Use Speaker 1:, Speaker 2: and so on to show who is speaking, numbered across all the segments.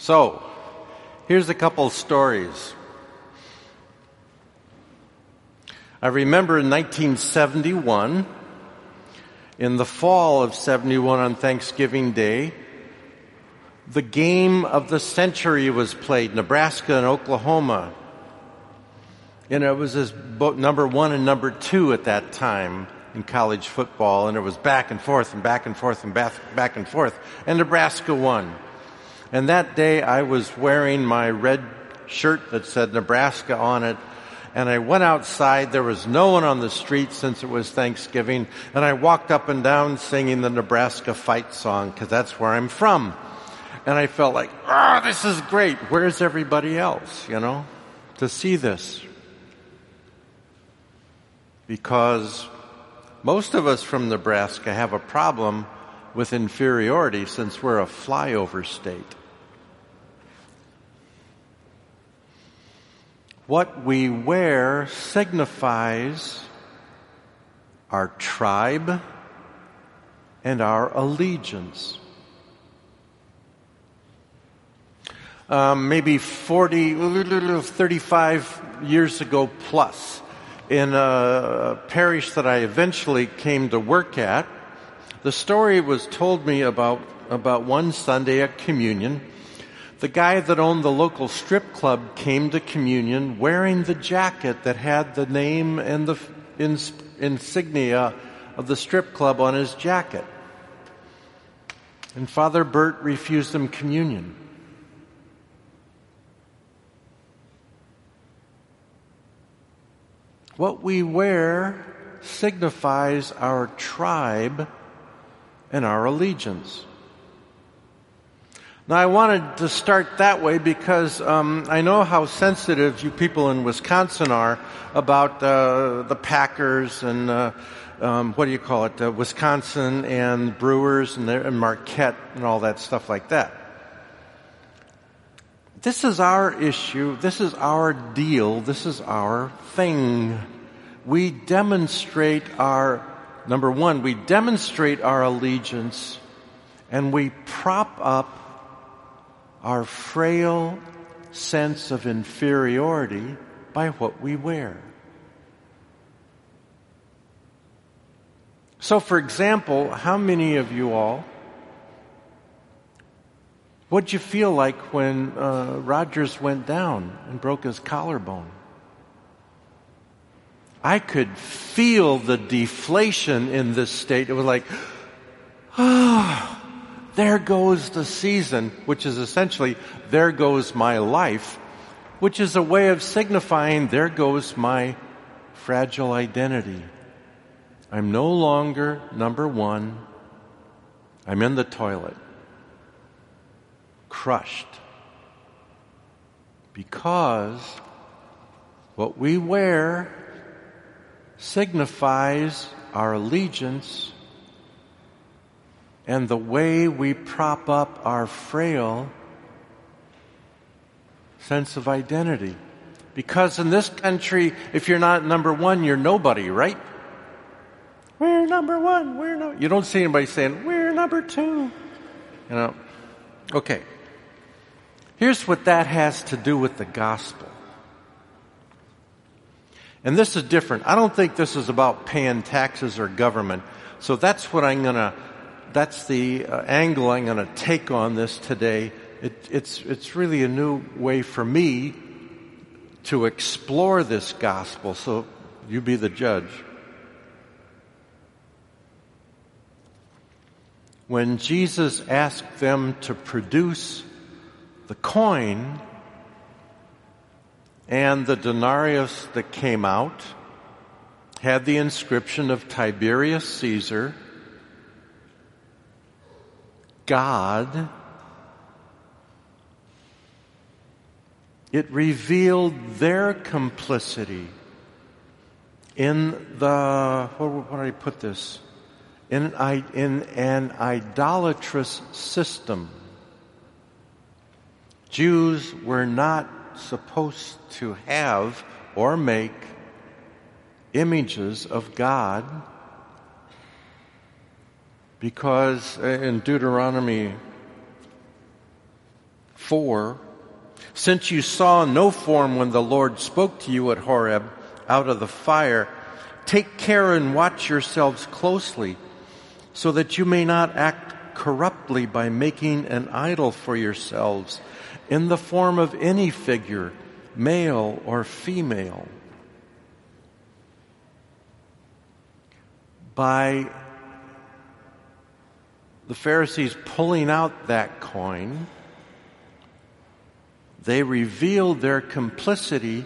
Speaker 1: So, here's a couple stories. I remember in 1971, in the fall of 71 on Thanksgiving Day, the game of the century was played, Nebraska and Oklahoma. And it was number 1 and number 2 at that time in college football, and it was back and forth and back and forth and back and forth, and Nebraska won. And that day I was wearing my red shirt that said Nebraska on it, and I went outside. There was no one on the street since it was Thanksgiving, and I walked up and down singing the Nebraska fight song, because that's where I'm from. And I felt like, this is great. Where's everybody else, to see this? Because most of us from Nebraska have a problem with inferiority since we're a flyover state. What we wear signifies our tribe and our allegiance. Maybe 35 years ago plus, in a parish that I eventually came to work at, the story was told me about one Sunday at communion. The guy that owned the local strip club came to communion wearing the jacket that had the name and the insignia of the strip club on his jacket. And Father Bert refused him communion. What we wear signifies our tribe and our allegiance. Now, I wanted to start that way because I know how sensitive you people in Wisconsin are about the Packers and Wisconsin and Brewers and Marquette and all that stuff like that. This is our issue. This is our deal. This is our thing. We demonstrate number one, we demonstrate our allegiance, and we prop up our frail sense of inferiority by what we wear. So, for example, how many of you all, what'd you feel like when Rogers went down and broke his collarbone? I could feel the deflation in this state. It was like, there goes the season, which is essentially, there goes my life, which is a way of signifying, there goes my fragile identity. I'm no longer number one. I'm in the toilet. Crushed. Because what we wear signifies our allegiance and the way we prop up our frail sense of identity. Because in this country, if you're not number one, you're nobody, right? We're number one, you don't see anybody saying, we're number two. Okay. Here's what that has to do with the gospel. And this is different. I don't think this is about paying taxes or government. So that's what that's the angle I'm gonna take on this today. It's really a new way for me to explore this gospel. So you be the judge. When Jesus asked them to produce the coin and the denarius that came out had the inscription of Tiberius Caesar, God, it revealed their complicity in the, how do I put this? In an idolatrous system. Jews were not supposed to have or make images of God because in Deuteronomy 4, since you saw no form when the Lord spoke to you at Horeb out of the fire, take care and watch yourselves closely, so that you may not act corruptly by making an idol for yourselves in the form of any figure, male or female. By the Pharisees pulling out that coin, they revealed their complicity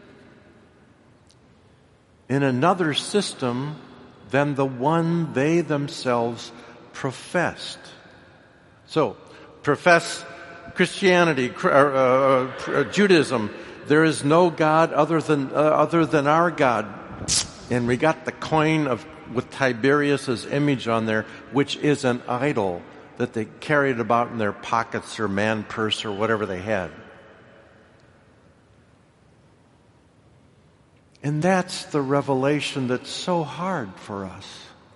Speaker 1: in another system than the one they themselves professed. So, profess Christianity, Judaism. There is no God other than our God, and we got the coin with Tiberius's image on there, which is an idol that they carried about in their pockets or man purse or whatever they had. And that's the revelation that's so hard for us.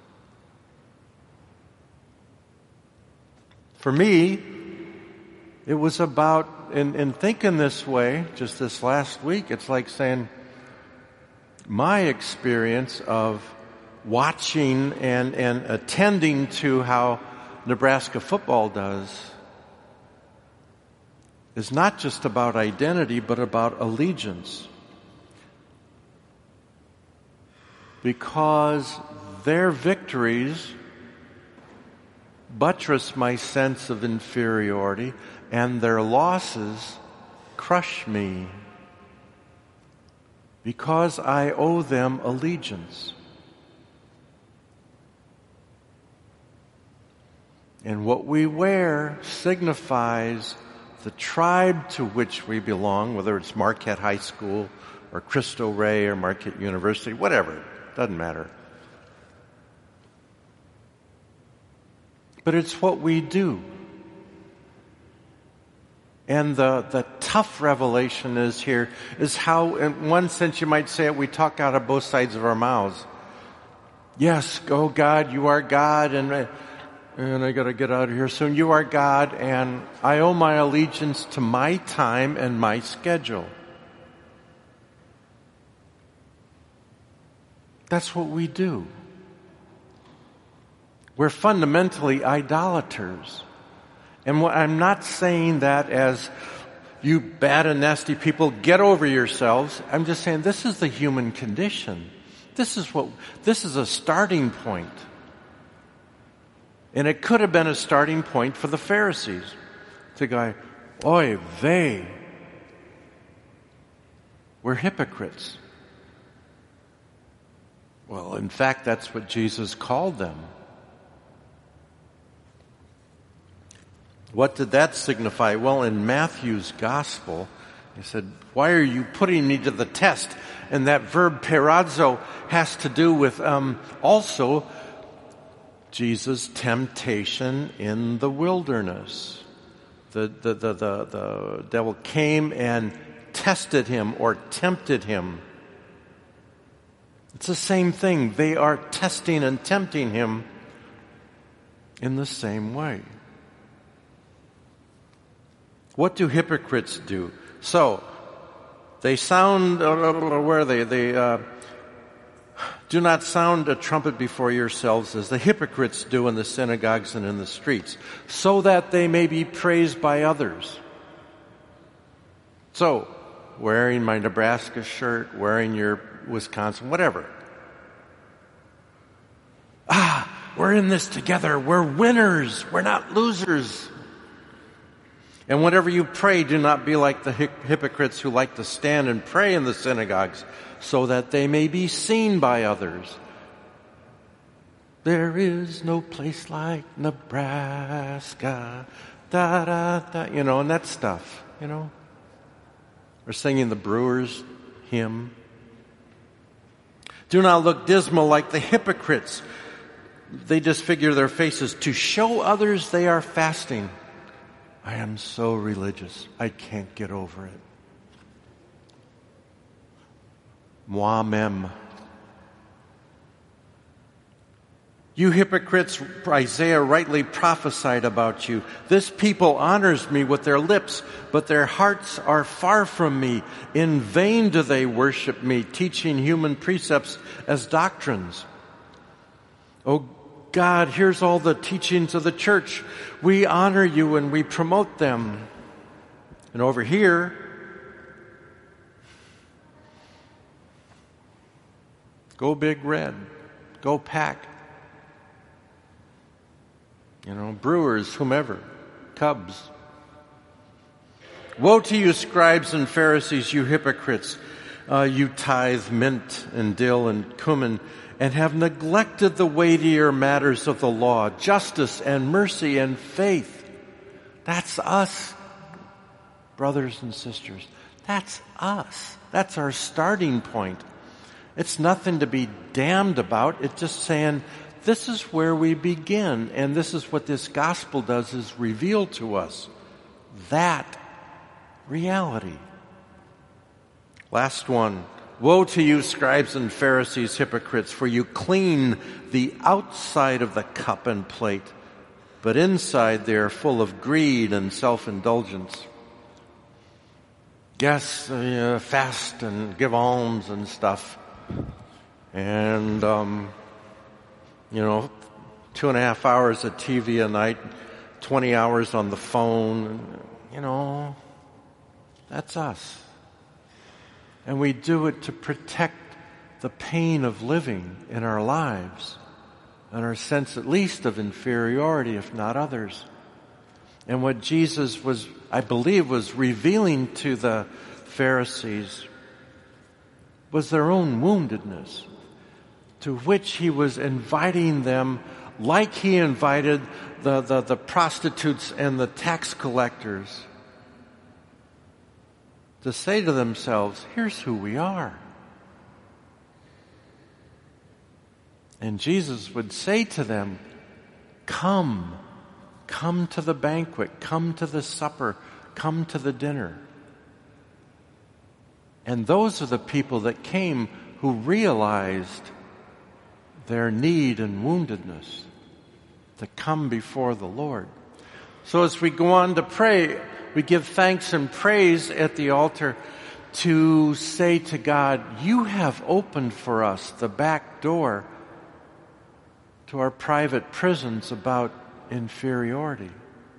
Speaker 1: For me, it was about, in thinking this way, just this last week, it's like saying, my experience of watching and attending to how Nebraska football does is not just about identity, but about allegiance. Because their victories buttress my sense of inferiority, and their losses crush me. Because I owe them allegiance. And what we wear signifies the tribe to which we belong, whether it's Marquette High School or Cristo Rey or Marquette University, whatever. Doesn't matter. But it's what we do. And the tough revelation is how, in one sense you might say it, we talk out of both sides of our mouths. Yes, oh God, you are God, and I gotta get out of here soon. You are God, and I owe my allegiance to my time and my schedule. That's what we do. We're fundamentally idolaters. And I'm not saying that as you bad and nasty people, get over yourselves. I'm just saying this is the human condition. This is a starting point. And it could have been a starting point for the Pharisees. To go, oy vey, we're hypocrites. Well, in fact, that's what Jesus called them. What did that signify? Well, in Matthew's gospel, he said, why are you putting me to the test? And that verb peirazo has to do with also Jesus' temptation in the wilderness. The devil came and tested him or tempted him. It's the same thing. They are testing and tempting him in the same way. What do hypocrites do? So, they sound, where are they? They do not sound a trumpet before yourselves as the hypocrites do in the synagogues and in the streets, so that they may be praised by others. So, wearing my Nebraska shirt, wearing your Wisconsin, whatever. We're in this together. We're winners. We're not losers. And whenever you pray, do not be like the hypocrites who like to stand and pray in the synagogues, so that they may be seen by others. There is no place like Nebraska, da da da, and that stuff, Or singing the Brewers hymn. Do not look dismal like the hypocrites. They disfigure their faces to show others they are fasting. I am so religious. I can't get over it. Moi-même. You hypocrites, Isaiah rightly prophesied about you. This people honors me with their lips, but their hearts are far from me. In vain do they worship me, teaching human precepts as doctrines. Oh God, here's all the teachings of the church. We honor you and we promote them. And over here, go Big Red, go Pack. Brewers, whomever, Cubs. Woe to you, scribes and Pharisees, you hypocrites! You tithe mint and dill and cumin, and have neglected the weightier matters of the law, justice and mercy and faith. That's us, brothers and sisters. That's us. That's our starting point. It's nothing to be damned about. It's just saying, this is where we begin, and this is what this gospel does, is reveal to us that reality. Last one. Woe to you, scribes and Pharisees, hypocrites, for you clean the outside of the cup and plate, but inside they are full of greed and self-indulgence. Yes, fast and give alms and stuff. And, 2.5 hours of TV a night, 20 hours on the phone, that's us. And we do it to protect the pain of living in our lives and our sense at least of inferiority, if not others. And what Jesus was revealing to the Pharisees was their own woundedness, to which he was inviting them, like he invited the prostitutes and the tax collectors, to say to themselves, here's who we are. And Jesus would say to them, come to the banquet, come to the supper, come to the dinner. And those are the people that came who realized their need and woundedness to come before the Lord. So as we go on to pray, we give thanks and praise at the altar to say to God, you have opened for us the back door to our private prisons about inferiority.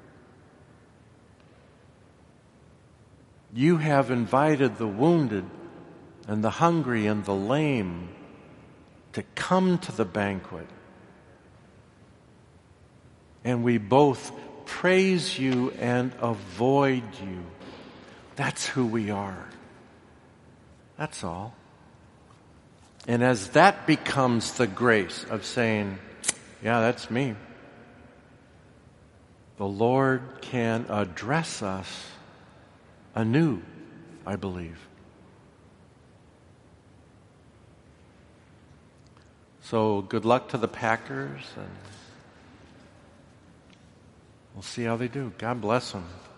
Speaker 1: You have invited the wounded and the hungry and the lame to come to the banquet. And we both praise you and avoid you. That's who we are. That's all. And as that becomes the grace of saying, yeah, that's me, the Lord can address us anew, I believe. So good luck to the Packers, and we'll see how they do. God bless them.